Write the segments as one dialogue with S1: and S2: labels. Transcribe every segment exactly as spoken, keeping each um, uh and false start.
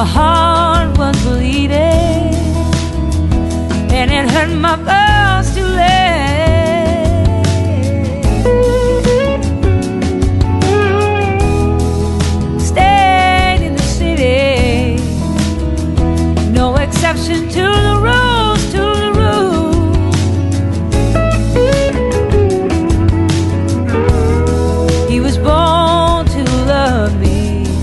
S1: my heart was bleeding, and it hurt my pulse to let. Stayed in the city, no exception to the rules, to the rules. He was born to love me,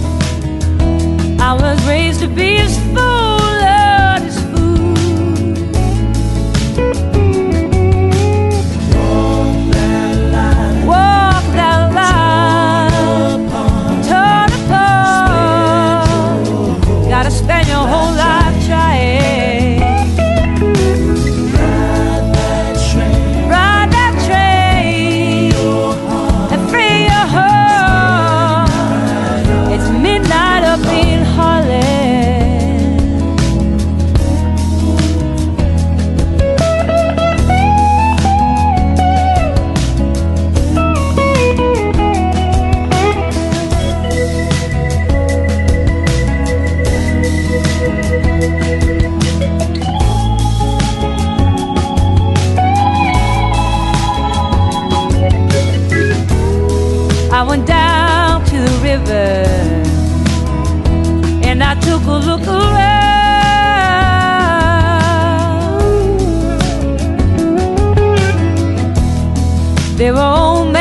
S1: I was raised to be his fool, Lord, his fool. Walk that line, walk that line, torn apart. Gotta spend your whole life trying. Ride that train, ride that train, and free your heart. It's midnight up in Harlem. I went down to the river and I took a look around. There were old men